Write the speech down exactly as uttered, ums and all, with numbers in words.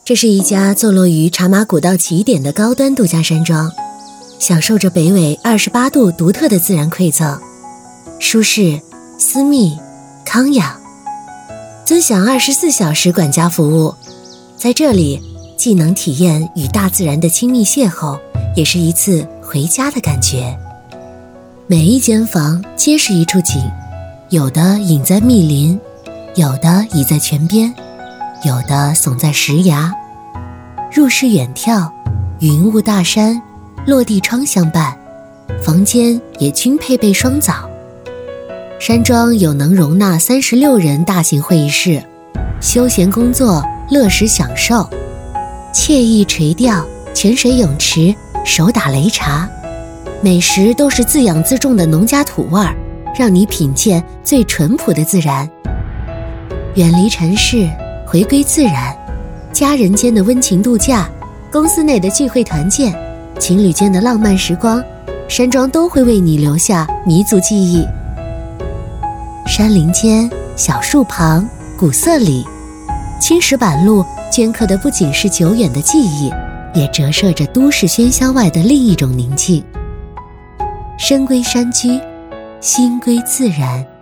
这是一家坐落于茶马古道起点的高端度假山庄，享受着北纬二十八度独特的自然馈赠，舒适、私密、康养，尊享二十四小时管家服务。在这里，既能体验与大自然的亲密邂逅，也是一次回家的感觉。每一间房皆是一处景，有的隐在密林，有的倚在泉边，有的耸在石崖。入室远眺，云雾大山，落地窗相伴，房间也均配备双澡。山庄有能容纳三十六人大型会议室，休闲工作，乐时享受，惬意垂钓，泉水泳池，手打擂茶，美食都是自养自种的农家土味儿，让你品鉴最淳朴的自然。远离尘世，回归自然，家人间的温情度假，公司内的聚会团建，情侣间的浪漫时光，山庄都会为你留下弥足记忆。山林间，小树旁，古色里，青石板路镌刻的不仅是久远的记忆，也折射着都市喧嚣外的另一种宁静。身归山居，心归自然。